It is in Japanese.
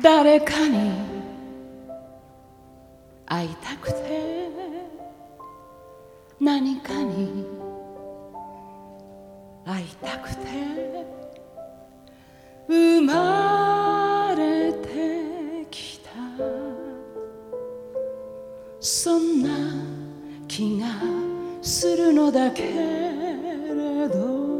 誰かに会いたくて何かに会いたくて生まれてきたそんな気がするのだけれど